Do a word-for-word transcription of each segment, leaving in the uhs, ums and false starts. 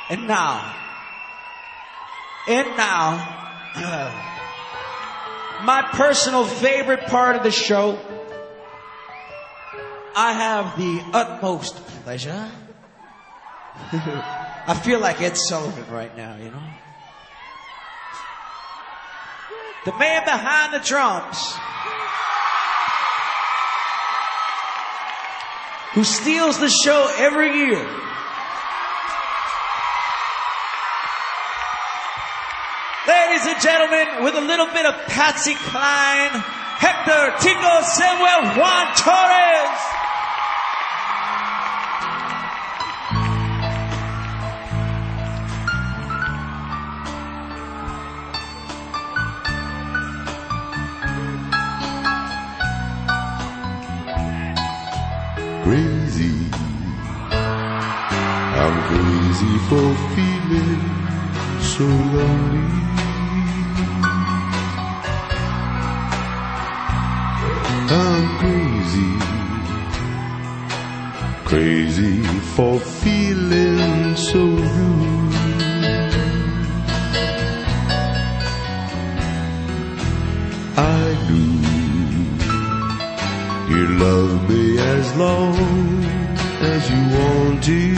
And now, and now, my personal favorite part of the show, I have the utmost pleasure. I feel like Ed Sullivan right now, you know. The man behind the drums, who steals the show every year. Ladies and gentlemen, with a little bit of Patsy Cline, Hector Tico Samuel Juan Torres. Crazy, I'm crazy for feeling so lonely. I'm crazy, crazy for feeling so rude. I knew you love me as long as you want to,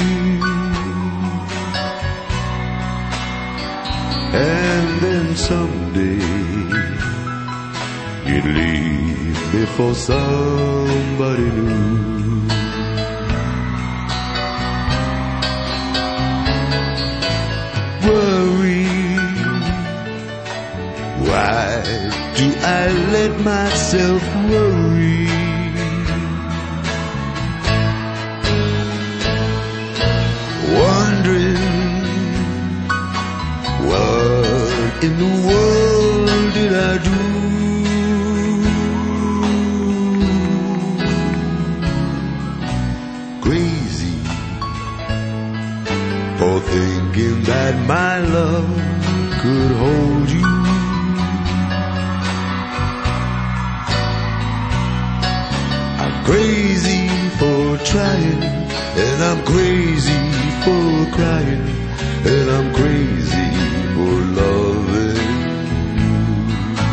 and then someday you'd leave me for somebody new. Worry, why do I let myself worry? Wondering what in the world did I do? Crazy for thinking that my love could hold you. I'm crazy for trying, and I'm crazy for crying, and I'm crazy for loving you.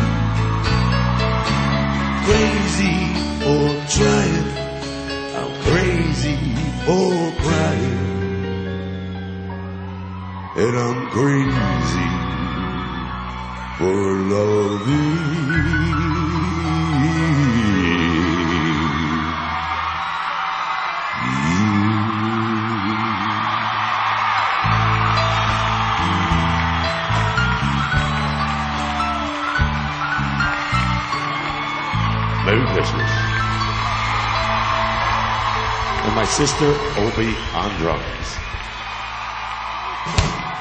Crazy for trying, I'm crazy for crying, and I'm crazy for loving you. Merry Christmas. And my sister, Opie, on drums.